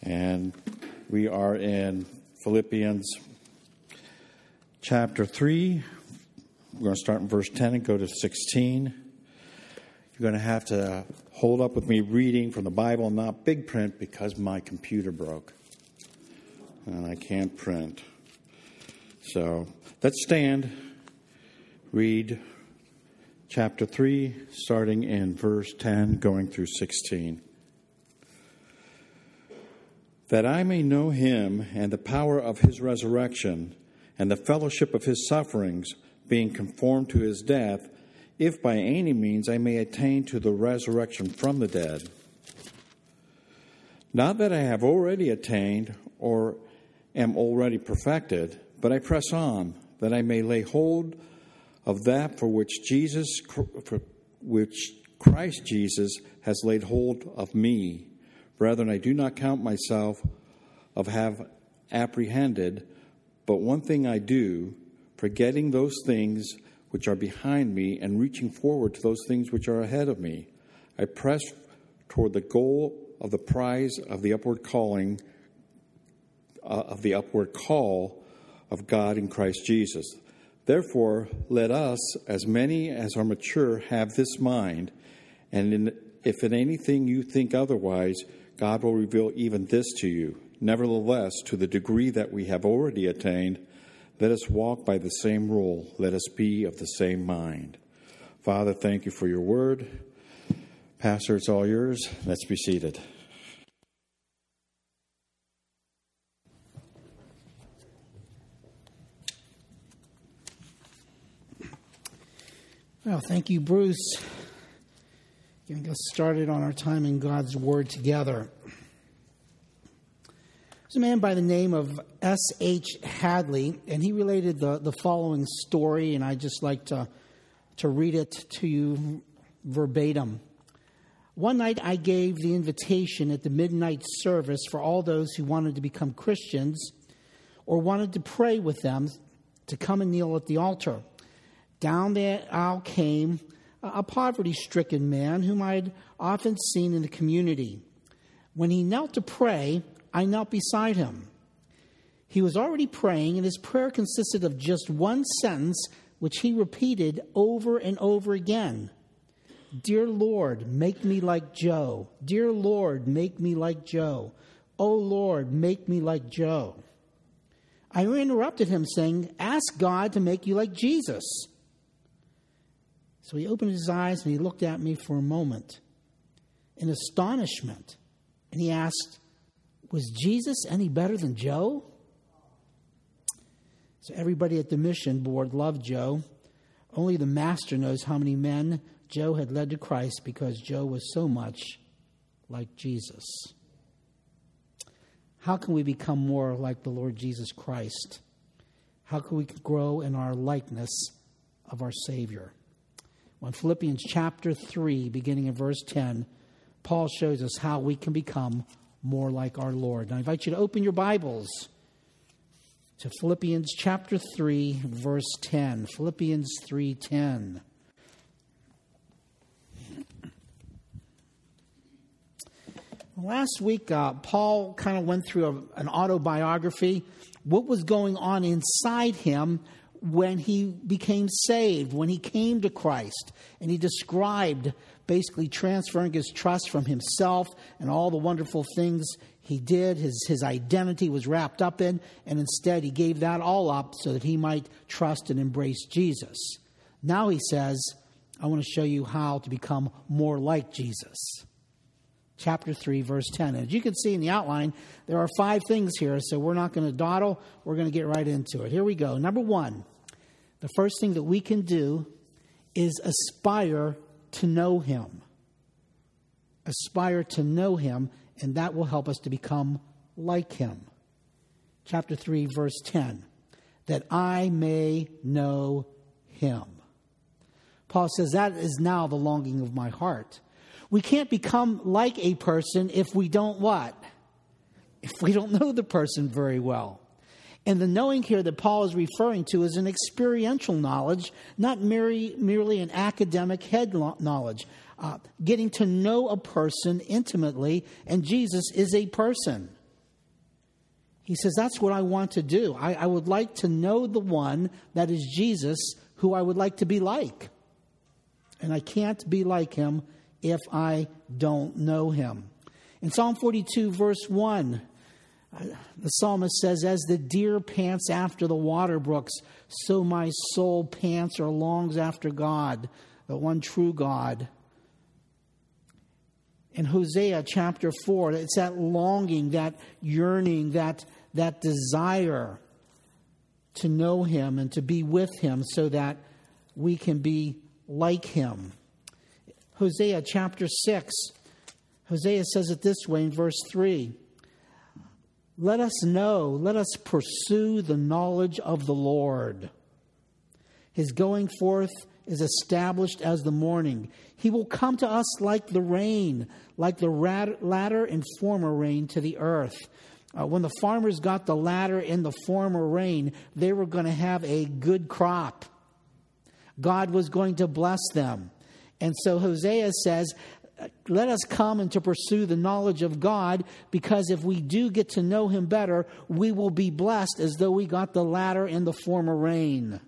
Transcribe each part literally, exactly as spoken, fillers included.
And we are in Philippians chapter three. We're going to start in verse ten and go to sixteen. You're going to have to hold up with me reading from the Bible, not big print, because my computer broke. And I can't print. So let's stand, read chapter three, starting in verse ten, going through sixteen. That I may know him and the power of his resurrection and the fellowship of his sufferings, being conformed to his death, if by any means I may attain to the resurrection from the dead. Not that I have already attained or am already perfected, but I press on, that I may lay hold of that for which Jesus, for which Christ Jesus has laid hold of me. Brethren, I do not count myself of have apprehended, but one thing I do, forgetting those things which are behind me and reaching forward to those things which are ahead of me, I press toward the goal of the prize of the upward calling, uh, of the upward call of God in Christ Jesus. Therefore, let us, as many as are mature, have this mind, and in, if in anything you think otherwise, God will reveal even this to you. Nevertheless, to the degree that we have already attained, let us walk by the same rule. Let us be of the same mind. Father, thank you for your word. Pastor, it's all yours. Let's be seated. Well, thank you, Bruce. Getting us started on our time in God's Word together. There's a man by the name of S H Hadley, and he related the, the following story, and I'd just like to, to read it to you verbatim. One night I gave the invitation at the midnight service for all those who wanted to become Christians or wanted to pray with them to come and kneel at the altar. Down the aisle came a poverty-stricken man whom I had often seen in the community. When he knelt to pray, I knelt beside him. He was already praying, and his prayer consisted of just one sentence, which he repeated over and over again. Dear Lord, make me like Joe. Dear Lord, make me like Joe. Oh Lord, make me like Joe. I interrupted him saying, ask God to make you like Jesus. So he opened his eyes and he looked at me for a moment in astonishment. And he asked, was Jesus any better than Joe? So everybody at the mission board loved Joe. Only the master knows how many men Joe had led to Christ because Joe was so much like Jesus. How can we become more like the Lord Jesus Christ? How can we grow in our likeness of our Savior? Well, in Philippians chapter three, beginning in verse ten, Paul shows us how we can become more like our Lord. Now, I invite you to open your Bibles to Philippians chapter three, verse ten. Philippians three ten. Last week, uh, Paul kind of went through a, an autobiography, what was going on inside him when he became saved, when he came to Christ. And he described basically transferring his trust from himself and all the wonderful things he did, his, his identity was wrapped up in, and instead he gave that all up so that he might trust and embrace Jesus. Now he says, I want to show you how to become more like Jesus. Chapter three, verse ten. And as you can see in the outline, there are five things here, so we're not going to dawdle. We're going to get right into it. Here we go. Number one, the first thing that we can do is aspire to know him. Aspire to know him, and that will help us to become like him. Chapter three, verse ten. That I may know him. Paul says, that is now the longing of my heart. We can't become like a person if we don't what? If we don't know the person very well. And the knowing here that Paul is referring to is an experiential knowledge, not merely, merely an academic head knowledge. Uh, getting to know a person intimately, and Jesus is a person. He says, that's what I want to do. I, I would like to know the one that is Jesus, who I would like to be like. And I can't be like him if I don't know him. In Psalm forty-two, verse one, the psalmist says, as the deer pants after the water brooks, so my soul pants or longs after God, the one true God. In Hosea chapter four, it's that longing, that yearning, that, that desire to know him and to be with him so that we can be like him. Hosea chapter six, Hosea says it this way in verse three. Let us know, let us pursue the knowledge of the Lord. His going forth is established as the morning. He will come to us like the rain, like the latter and former rain to the earth. Uh, when the farmers got the latter and the former rain, they were going to have a good crop. God was going to bless them. And so Hosea says, let us come and to pursue the knowledge of God, because if we do get to know him better, we will be blessed as though we got the latter and the former rain.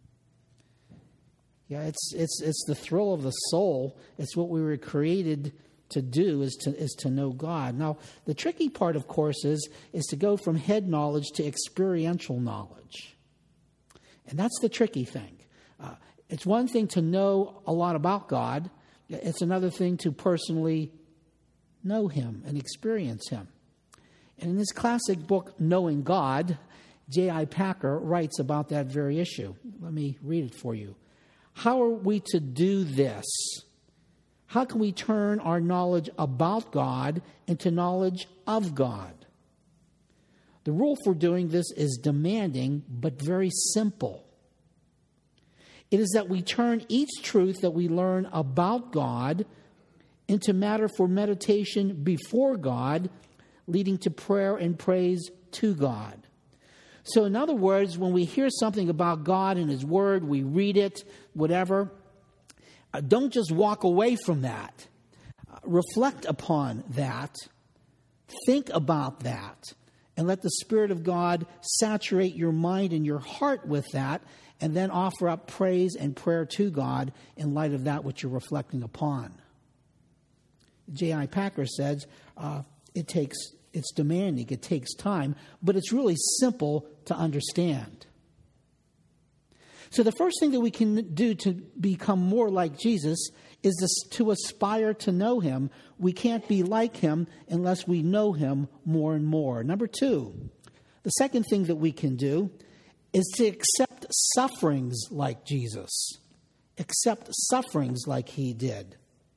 Yeah, it's it's it's the thrill of the soul. It's what we were created to do, is to is to know God. Now, the tricky part, of course, is is to go from head knowledge to experiential knowledge. And that's the tricky thing. Uh, it's one thing to know a lot about God. It's another thing to personally know him and experience him. And in his classic book, Knowing God, J I Packer writes about that very issue. Let me read it for you. How are we to do this? How can we turn our knowledge about God into knowledge of God? The rule for doing this is demanding, but very simple. It is that we turn each truth that we learn about God into matter for meditation before God, leading to prayer and praise to God. So in other words, when we hear something about God and his word, we read it, whatever, uh, don't just walk away from that. Uh, reflect upon that. Think about that. And let the Spirit of God saturate your mind and your heart with that, and then offer up praise and prayer to God in light of that which you're reflecting upon. J I Packer says, uh, it takes, it's demanding, it takes time, but it's really simple to understand. So the first thing that we can do to become more like Jesus is this, to aspire to know him. We can't be like him unless we know him more and more. Number two, the second thing that we can do is to accept sufferings like Jesus. Accept sufferings like he did.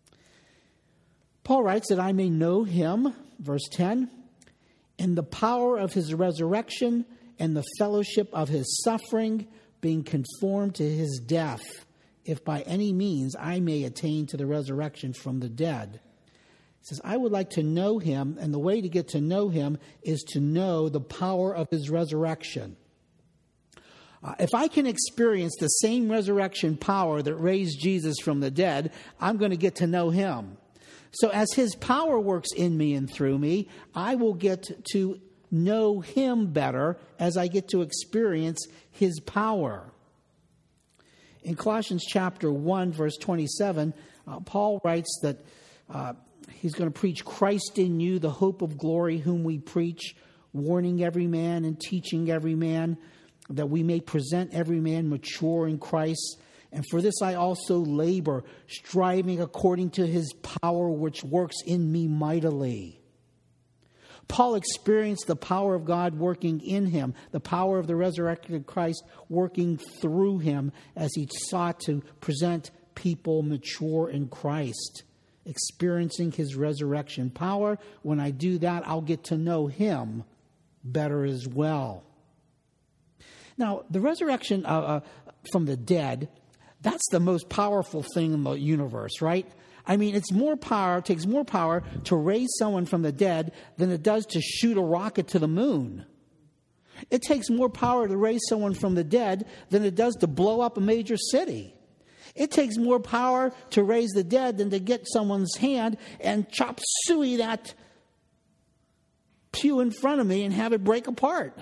Paul writes that I may know him, verse ten, in the power of his resurrection and the fellowship of his suffering, being conformed to his death, if by any means I may attain to the resurrection from the dead. He says, I would like to know him, and the way to get to know him is to know the power of his resurrection. Uh, if I can experience the same resurrection power that raised Jesus from the dead, I'm going to get to know him. So as his power works in me and through me, I will get to know him better as I get to experience his power. In Colossians chapter one, verse twenty-seven, uh, Paul writes that uh, he's going to preach Christ in you, the hope of glory, whom we preach, warning every man and teaching every man, that we may present every man mature in Christ. And for this I also labor, striving according to his power which works in me mightily. Paul experienced the power of God working in him, the power of the resurrected Christ working through him as he sought to present people mature in Christ, experiencing his resurrection power. When I do that, I'll get to know him better as well. Now, the resurrection uh, uh, from the dead, that's the most powerful thing in the universe, right? I mean, it's more power, it takes more power to raise someone from the dead than it does to shoot a rocket to the moon. It takes more power to raise someone from the dead than it does to blow up a major city. It takes more power to raise the dead than to get someone's hand and chop suey that pew in front of me and have it break apart.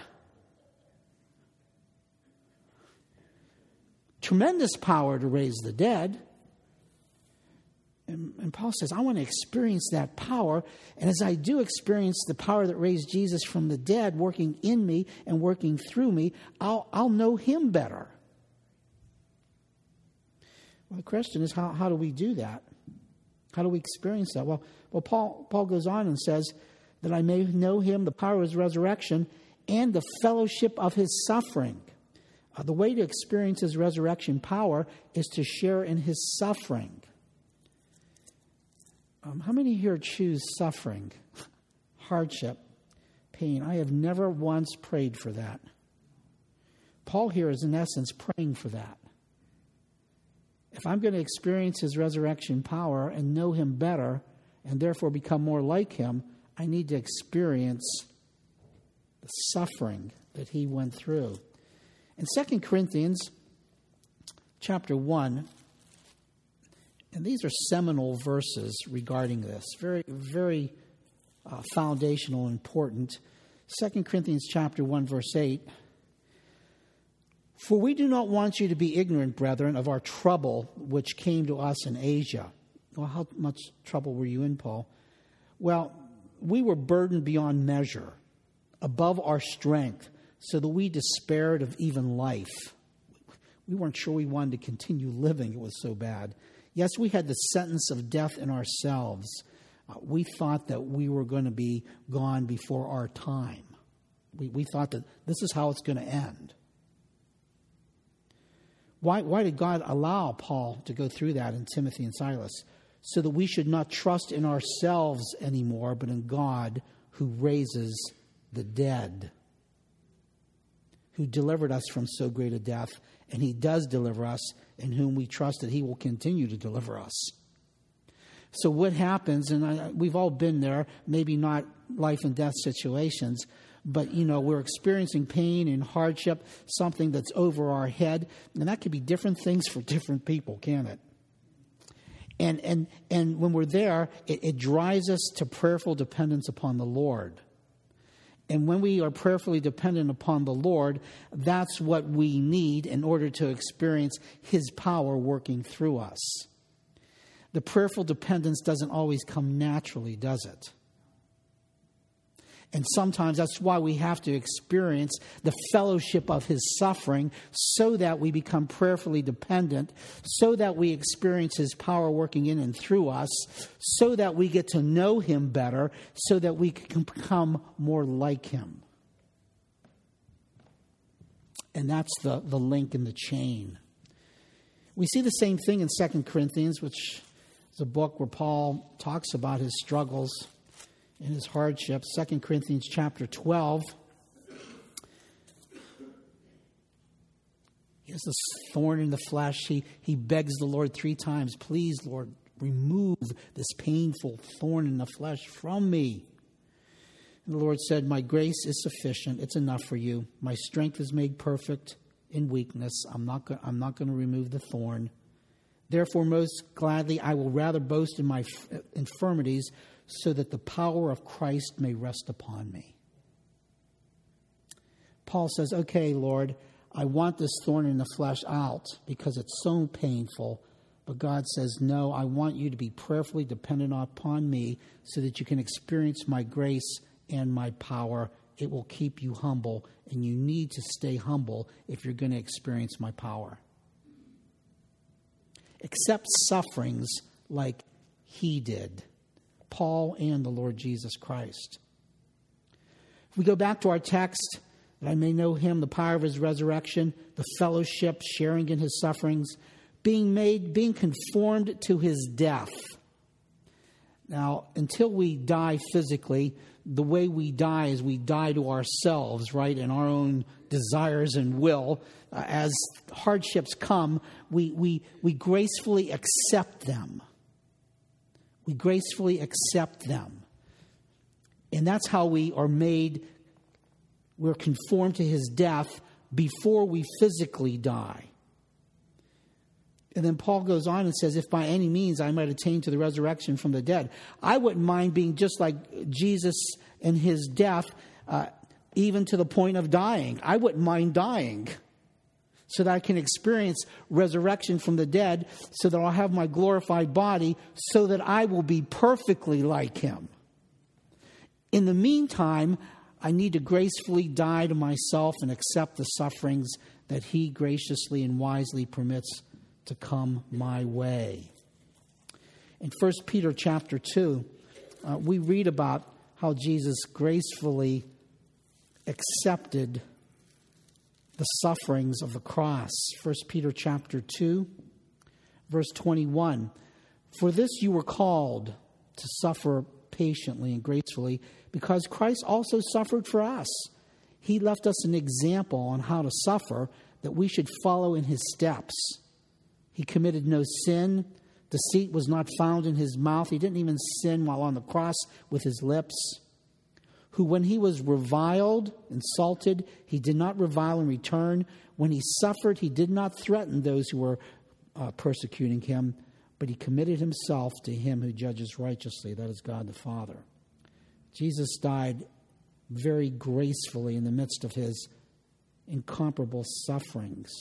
Tremendous power to raise the dead. And, and Paul says, I want to experience that power. And as I do experience the power that raised Jesus from the dead working in me and working through me, I'll, I'll know him better. Well, the question is, how, how do we do that? How do we experience that? Well, well, Paul, Paul goes on and says that I may know him, the power of his resurrection, and the fellowship of his suffering. Uh, the way to experience his resurrection power is to share in his suffering. Um, how many here choose suffering, hardship, pain? I have never once prayed for that. Paul here is in essence praying for that. If I'm going to experience his resurrection power and know him better and therefore become more like him, I need to experience the suffering that he went through. In Second Corinthians chapter one, and these are seminal verses regarding this, very, very uh, foundational and important. Second Corinthians chapter one, verse eight. For we do not want you to be ignorant, brethren, of our trouble which came to us in Asia. Well, how much trouble were you in, Paul? Well, we were burdened beyond measure, above our strength, so that we despaired of even life. We weren't sure we wanted to continue living. It was so bad. Yes, we had the sentence of death in ourselves. Uh, we thought that we were going to be gone before our time. We, we thought that this is how it's going to end. Why, why did God allow Paul to go through that in Timothy and Silas? So that we should not trust in ourselves anymore, but in God who raises the dead, who delivered us from so great a death, and he does deliver us, in whom we trust that he will continue to deliver us. So what happens, and I, we've all been there, maybe not life and death situations, but, you know, we're experiencing pain and hardship, something that's over our head. And that could be different things for different people, can't it? And and and when we're there, it, it drives us to prayerful dependence upon the Lord. And when we are prayerfully dependent upon the Lord, that's what we need in order to experience his power working through us. The prayerful dependence doesn't always come naturally, does it? And sometimes that's why we have to experience the fellowship of his suffering so that we become prayerfully dependent, so that we experience his power working in and through us, so that we get to know him better, so that we can become more like him. And that's the, the link in the chain. We see the same thing in Second Corinthians, which is a book where Paul talks about his struggles in his hardship. Second Corinthians chapter twelve. He has this thorn in the flesh. He, he begs the Lord three times, please, Lord, remove this painful thorn in the flesh from me. And the Lord said, my grace is sufficient. It's enough for you. My strength is made perfect in weakness. I'm not go- I'm not going to remove the thorn. Therefore, most gladly, I will rather boast in my f- infirmities, so that the power of Christ may rest upon me. Paul says, okay, Lord, I want this thorn in the flesh out because it's so painful. But God says, no, I want you to be prayerfully dependent upon me so that you can experience my grace and my power. It will keep you humble, and you need to stay humble if you're going to experience my power. Accept sufferings like he did. Paul and the Lord Jesus Christ. If we go back to our text, that I may know him, the power of his resurrection, the fellowship, sharing in his sufferings, being made, being conformed to his death. Now, until we die physically, the way we die is we die to ourselves, right, and our own desires and will. Uh, as hardships come, we, we, we gracefully accept them. We gracefully accept them. And that's how we are made, we're conformed to his death before we physically die. And then Paul goes on and says, if by any means I might attain to the resurrection from the dead. I wouldn't mind being just like Jesus in his death, uh, even to the point of dying. I wouldn't mind dying so that I can experience resurrection from the dead, so that I'll have my glorified body, so that I will be perfectly like him. In the meantime, I need to gracefully die to myself and accept the sufferings that he graciously and wisely permits to come my way. In First Peter chapter two, uh, we read about how Jesus gracefully accepted the sufferings of the cross. First Peter chapter two, verse twenty-one. For this you were called to suffer patiently and gracefully, because Christ also suffered for us. He left us an example on how to suffer, that we should follow in his steps. He committed no sin. Deceit was not found in his mouth. He didn't even sin while on the cross with his lips. Who, when he was reviled, insulted, he did not revile in return. When he suffered, he did not threaten those who were uh, persecuting him, but he committed himself to him who judges righteously, that is God the Father. Jesus died very gracefully in the midst of his incomparable sufferings.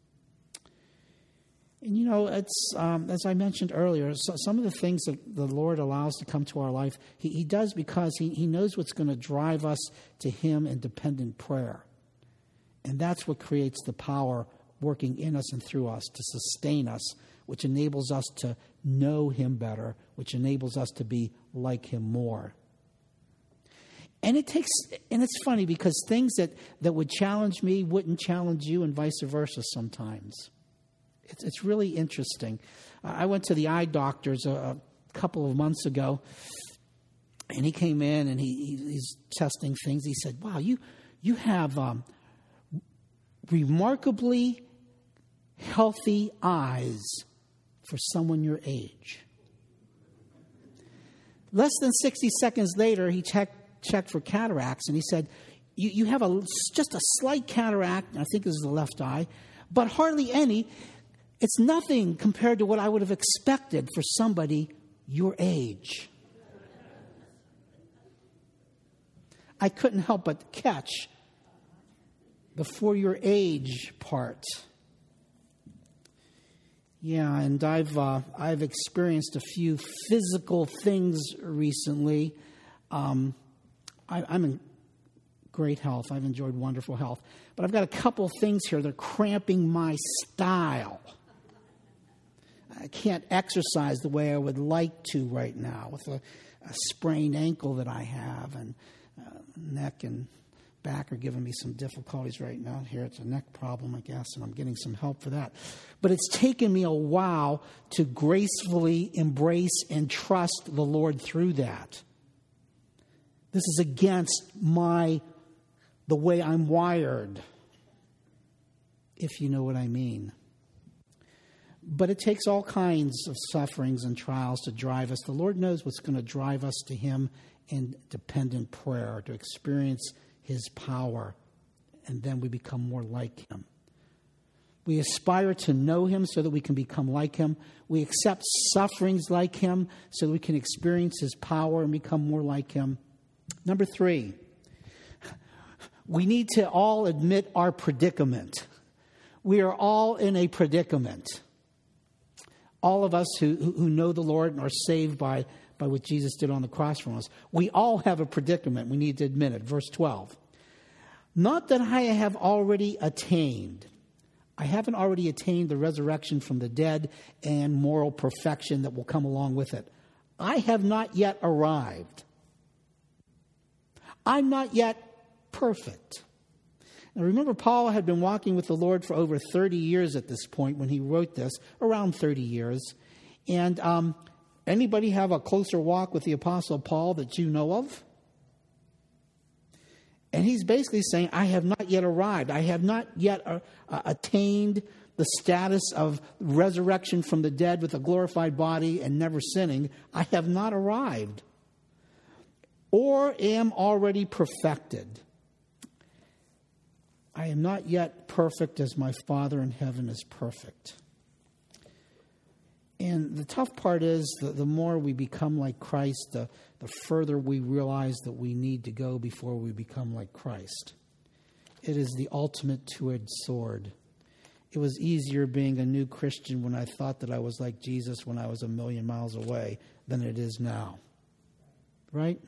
And you know, it's um, as I mentioned earlier, so some of the things that the Lord allows to come to our life, He, he does because he, he knows what's going to drive us to Him in dependent prayer. And that's what creates the power working in us and through us to sustain us, which enables us to know Him better, which enables us to be like Him more. And it takes, and it's funny because things that, that would challenge me wouldn't challenge you, and vice versa sometimes. It's, it's really interesting. Uh, I went to the eye doctor's a, a couple of months ago, and he came in and he, he's testing things. He said, "Wow, you you have um, remarkably healthy eyes for someone your age." Less than sixty seconds later, he checked checked for cataracts, and he said, you, you have a just a slight cataract, I think this is the left eye, but hardly any. It's nothing compared to what I would have expected for somebody your age. I couldn't help but catch the for your age part. Yeah, and I've uh, I've experienced a few physical things recently. Um, I, I'm in great health. I've enjoyed wonderful health. But I've got a couple things here that are cramping my style. I can't exercise the way I would like to right now with a, a sprained ankle that I have, and uh, neck and back are giving me some difficulties right now. Here it's a neck problem, I guess, and I'm getting some help for that. But it's taken me a while to gracefully embrace and trust the Lord through that. This is against my, the way I'm wired, if you know what I mean. But it takes all kinds of sufferings and trials to drive us. The Lord knows what's going to drive us to Him in dependent prayer, to experience His power, and then we become more like Him. We aspire to know Him so that we can become like Him. We accept sufferings like Him so that we can experience His power and become more like Him. Number three, we need to all admit our predicament. We are all in a predicament. All of us who, who know the Lord and are saved by, by what Jesus did on the cross for us, we all have a predicament. We need to admit it. Verse twelve. Not that I have already attained. I haven't already attained the resurrection from the dead and moral perfection that will come along with it. I have not yet arrived. I'm not yet perfect. Now remember, Paul had been walking with the Lord for over thirty years at this point when he wrote this, around thirty years. And um, anybody have a closer walk with the Apostle Paul that you know of? And he's basically saying, I have not yet arrived. I have not yet uh, uh, attained the status of resurrection from the dead with a glorified body and never sinning. I have not arrived. Or am already perfected. I am not yet perfect as my Father in heaven is perfect. And the tough part is the, the more we become like Christ, the, the further we realize that we need to go before we become like Christ. It is the ultimate two-edged sword. It was easier being a new Christian when I thought that I was like Jesus when I was a million miles away than it is now. Right?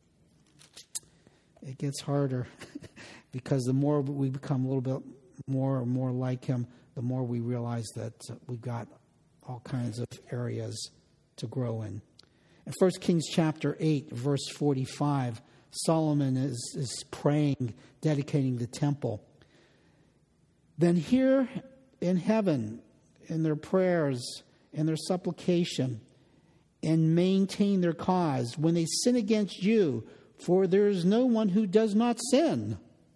It gets harder because the more we become a little bit more and more like him, the more we realize that we've got all kinds of areas to grow in. In First Kings chapter eight, verse forty-five, Solomon is, is praying, dedicating the temple. Then hear in heaven, in their prayers, in their supplication, and maintain their cause when they sin against you, for there is no one who does not sin.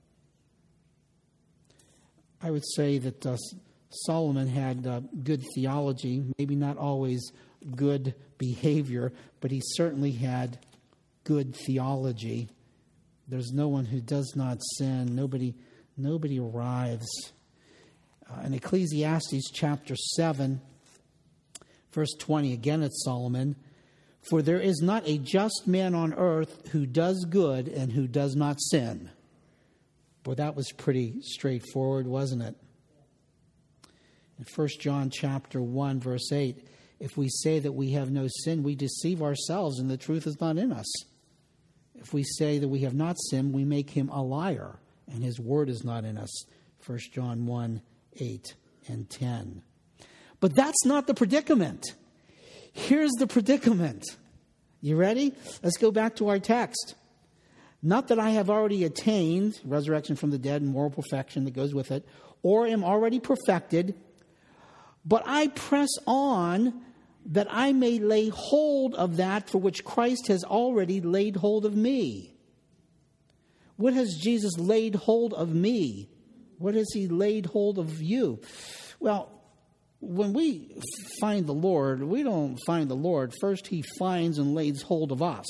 I would say that uh, Solomon had uh, good theology, maybe not always good behavior, but he certainly had good theology. There's no one who does not sin. Nobody, nobody arrives. Uh, in Ecclesiastes chapter seven, verse twenty, again it's Solomon, for there is not a just man on earth who does good and who does not sin. Boy, that was pretty straightforward, wasn't it? In First John chapter one, verse eight, if we say that we have no sin, we deceive ourselves and the truth is not in us. If we say that we have not sinned, we make him a liar and his word is not in us. First John one, eight and ten. But that's not the predicament. Here's the predicament. You ready? Let's go back to our text. Not that I have already attained resurrection from the dead and moral perfection that goes with it, or am already perfected, but I press on that I may lay hold of that for which Christ has already laid hold of me. What has Jesus laid hold of me? What has he laid hold of you? Well, when we find the Lord, we don't find the Lord. First, he finds and lays hold of us.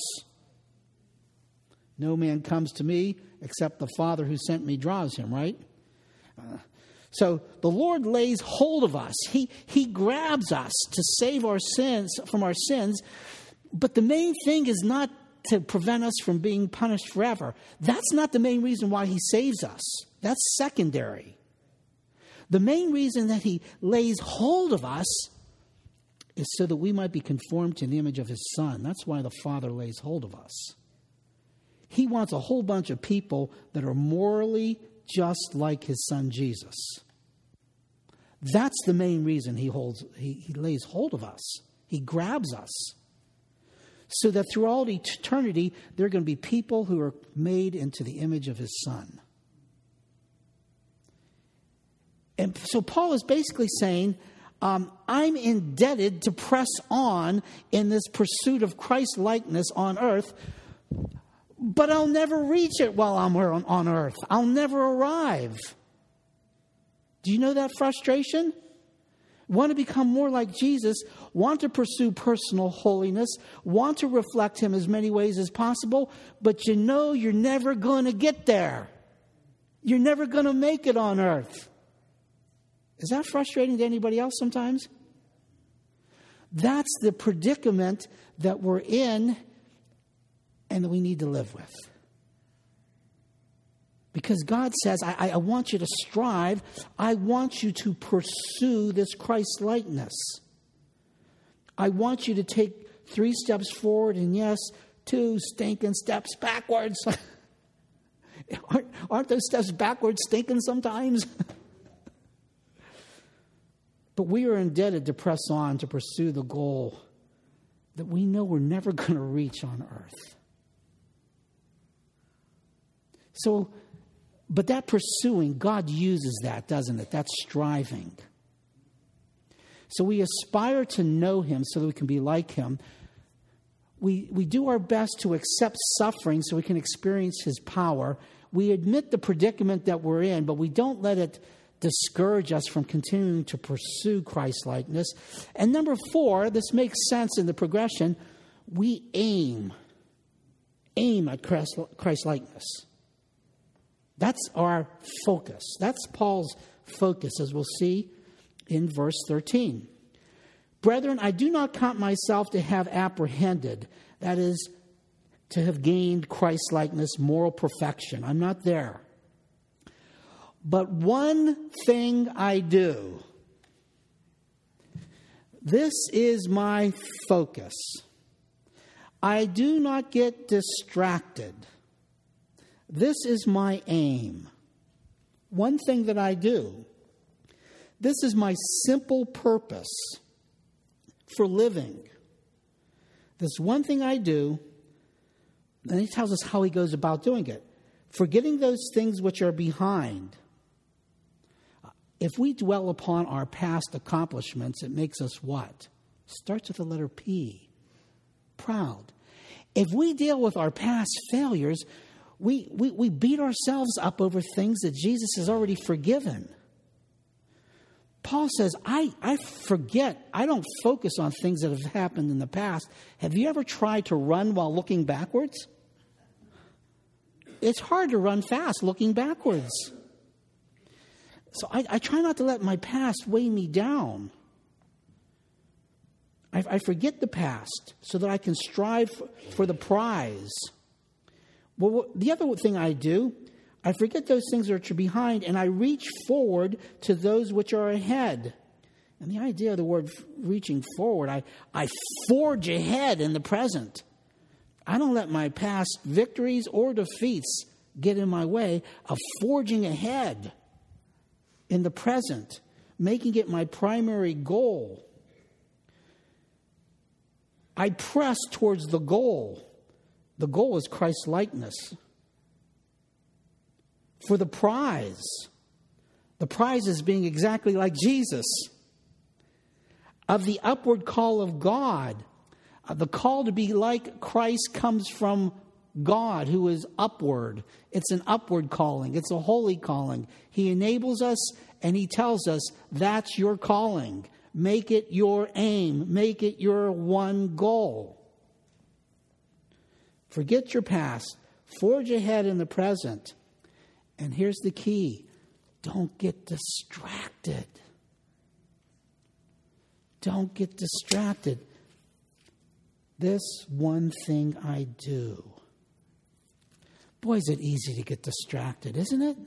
No man comes to me except the Father who sent me draws him, right? Uh, so the Lord lays hold of us. He, he grabs us to save our sins from our sins. But the main thing is not to prevent us from being punished forever. That's not the main reason why he saves us. That's secondary. The main reason that he lays hold of us is so that we might be conformed to the image of his Son. That's why the Father lays hold of us. He wants a whole bunch of people that are morally just like his Son Jesus. That's the main reason he holds. He, he lays hold of us. He grabs us. So that through all eternity, there are going to be people who are made into the image of his Son. And so Paul is basically saying, um, I'm indebted to press on in this pursuit of Christ-likeness on earth, but I'll never reach it while I'm on earth. I'll never arrive. Do you know that frustration? Want to become more like Jesus, want to pursue personal holiness, want to reflect him as many ways as possible, but you know you're never going to get there. You're never going to make it on earth. Is that frustrating to anybody else sometimes? That's the predicament that we're in and that we need to live with. Because God says, I, I want you to strive. I want you to pursue this Christ-likeness. I want you to take three steps forward and, yes, two stinking steps backwards. aren't, aren't those steps backwards stinking sometimes? But we are indebted to press on to pursue the goal that we know we're never going to reach on earth. So, but that pursuing, God uses that, doesn't it? That's striving. So we aspire to know him so that we can be like him. We, we do our best to accept suffering so we can experience his power. We admit the predicament that we're in, but we don't let it discourage us from continuing to pursue Christ-likeness. And number four, this makes sense in the progression, we aim. Aim at Christ, Christ-likeness. That's our focus. That's Paul's focus, as we'll see in verse thirteen. Brethren, I do not count myself to have apprehended, that is, to have gained Christ-likeness, moral perfection. I'm not there. But one thing I do. This is my focus. I do not get distracted. This is my aim. One thing that I do. This is my simple purpose for living. This one thing I do, and he tells us how he goes about doing it. Forgetting those things which are behind. If we dwell upon our past accomplishments, it makes us what? Starts with the letter P. Proud. If we deal with our past failures, we, we, we beat ourselves up over things that Jesus has already forgiven. Paul says, I, I forget, I don't focus on things that have happened in the past. Have you ever tried to run while looking backwards? It's hard to run fast looking backwards. So I, I try not to let my past weigh me down. I, I forget the past so that I can strive for, for the prize. Well, the other thing I do, I forget those things which are behind, and I reach forward to those which are ahead. And the idea of the word reaching forward, I, I forge ahead in the present. I don't let my past victories or defeats get in my way of forging ahead in the present, making it my primary goal. I press towards the goal. The goal is Christ-likeness. For the prize. The prize is being exactly like Jesus. Of the upward call of God. Uh, the call to be like Christ comes from God, who is upward. It's an upward calling. It's a holy calling. He enables us and he tells us, that's your calling. Make it your aim. Make it your one goal. Forget your past. Forge ahead in the present. And here's the key. Don't get distracted. Don't get distracted. This one thing I do. Boy, is it easy to get distracted, isn't it?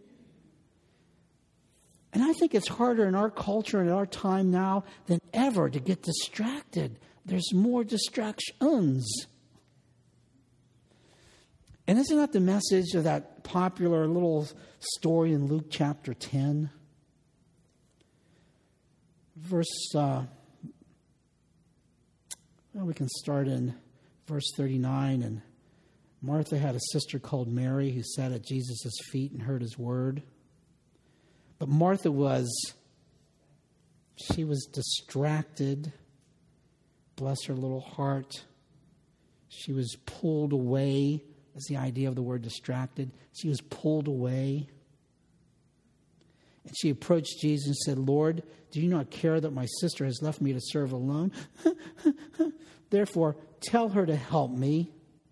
And I think it's harder in our culture and our time now than ever to get distracted. There's more distractions. And isn't that the message of that popular little story in Luke chapter ten? Verse, uh, well, we can start in verse thirty-nine. And Martha had a sister called Mary who sat at Jesus' feet and heard his word. But Martha was, she was distracted. Bless her little heart. She was pulled away. That's the idea of the word distracted. She was pulled away. And she approached Jesus and said, Lord, do you not care that my sister has left me to serve alone? Therefore, tell her to help me.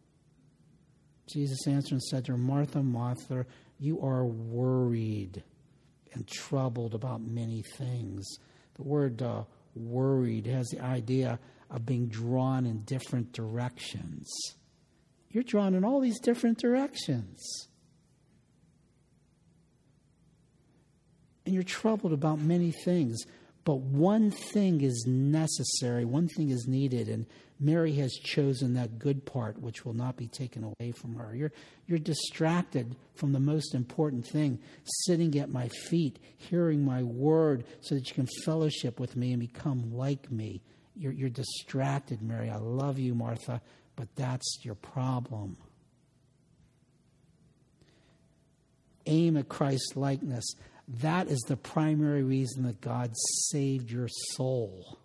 Jesus answered and said to her, Martha, Martha, you are worried and troubled about many things. The word uh, worried has the idea of being drawn in different directions. You're drawn in all these different directions. And you're troubled about many things. But one thing is necessary. One thing is needed. And Mary has chosen that good part, which will not be taken away from her. You're, you're distracted from the most important thing, sitting at my feet, hearing my word so that you can fellowship with me and become like me. You're, you're distracted, Mary. I love you, Martha, but that's your problem. Aim at Christ's likeness. That is the primary reason that God saved your soul.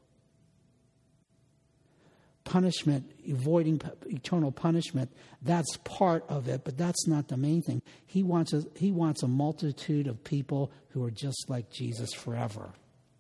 Punishment, avoiding eternal punishment, that's part of it, but that's not the main thing. He wants a, he wants a multitude of people who are just like Jesus forever.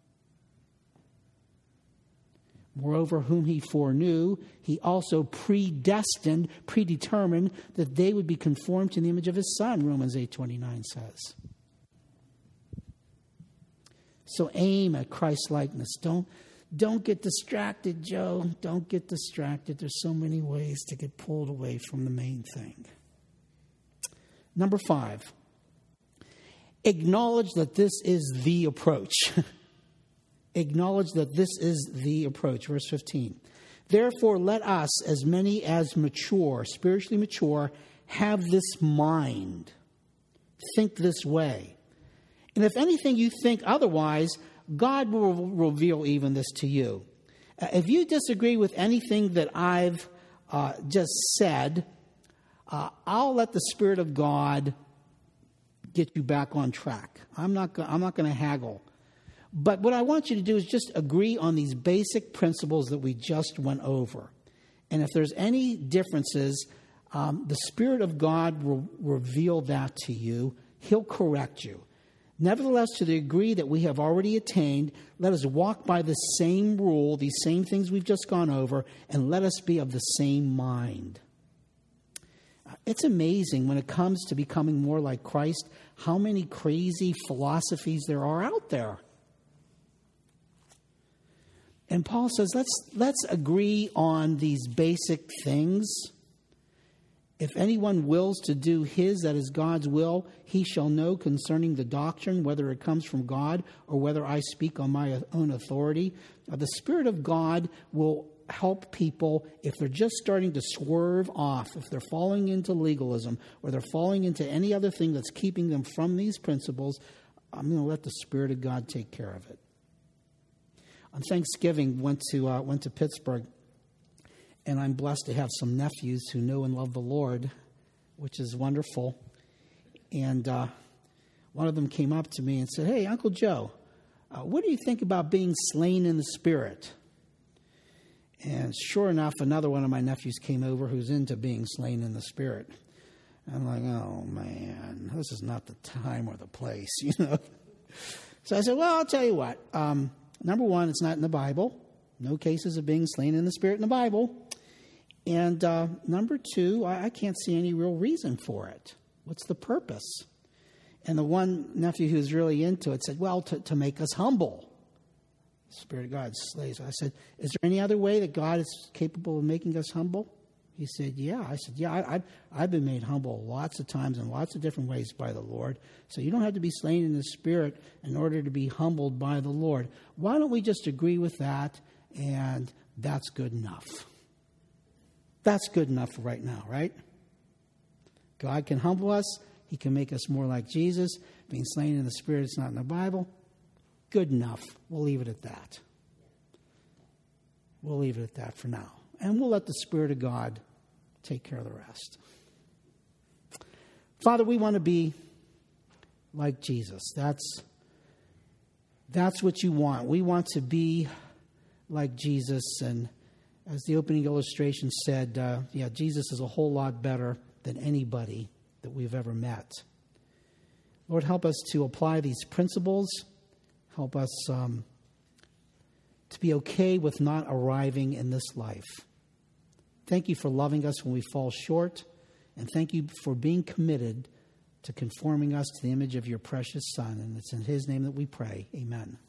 Moreover, whom he foreknew, he also predestined, predetermined that they would be conformed to the image of his Son, Romans eight twenty-nine says. So aim at Christ-likeness. Don't, Don't get distracted, Joe. Don't get distracted. There's so many ways to get pulled away from the main thing. Number five, acknowledge that this is the approach. Acknowledge that this is the approach. Verse fifteen. Therefore, let us, as many as mature, spiritually mature, have this mind. Think this way. And if anything you think otherwise, God will reveal even this to you. Uh, if you disagree with anything that I've uh, just said, uh, I'll let the Spirit of God get you back on track. I'm not. Go- I'm not going to haggle. But what I want you to do is just agree on these basic principles that we just went over. And if there's any differences, um, the Spirit of God will reveal that to you. He'll correct you. Nevertheless, to the degree that we have already attained, let us walk by the same rule, these same things we've just gone over, and let us be of the same mind. It's amazing when it comes to becoming more like Christ, how many crazy philosophies there are out there. And Paul says, let's let's agree on these basic things. If anyone wills to do his, that is God's will, he shall know concerning the doctrine, whether it comes from God or whether I speak on my own authority. Uh, the Spirit of God will help people if they're just starting to swerve off, if they're falling into legalism or they're falling into any other thing that's keeping them from these principles. I'm going to let the Spirit of God take care of it. On Thanksgiving, went to uh, went to Pittsburgh, and I'm blessed to have some nephews who know and love the Lord, which is wonderful. And uh, one of them came up to me and said, "Hey, Uncle Joe, uh, what do you think about being slain in the Spirit?" And sure enough, another one of my nephews came over who's into being slain in the Spirit. I'm like, oh, man, this is not the time or the place, you know. So I said, well, I'll tell you what. Um, number one, it's not in the Bible. No cases of being slain in the Spirit in the Bible. And uh, number two, I, I can't see any real reason for it. What's the purpose? And the one nephew who's really into it said, well, to, to make us humble. The Spirit of God slays. I said, is there any other way that God is capable of making us humble? He said, yeah. I said, yeah, I, I've, I've been made humble lots of times in lots of different ways by the Lord. So you don't have to be slain in the Spirit in order to be humbled by the Lord. Why don't we just agree with that, and that's good enough. That's good enough for right now, right? God can humble us. He can make us more like Jesus. Being slain in the Spirit is not in the Bible. Good enough. We'll leave it at that. We'll leave it at that for now. And we'll let the Spirit of God take care of the rest. Father, we want to be like Jesus. That's, that's what you want. We want to be like Jesus. And as the opening illustration said, uh, yeah, Jesus is a whole lot better than anybody that we've ever met. Lord, help us to apply these principles. Help us um, to be okay with not arriving in this life. Thank you for loving us when we fall short. And thank you for being committed to conforming us to the image of your precious Son. And it's in his name that we pray. Amen.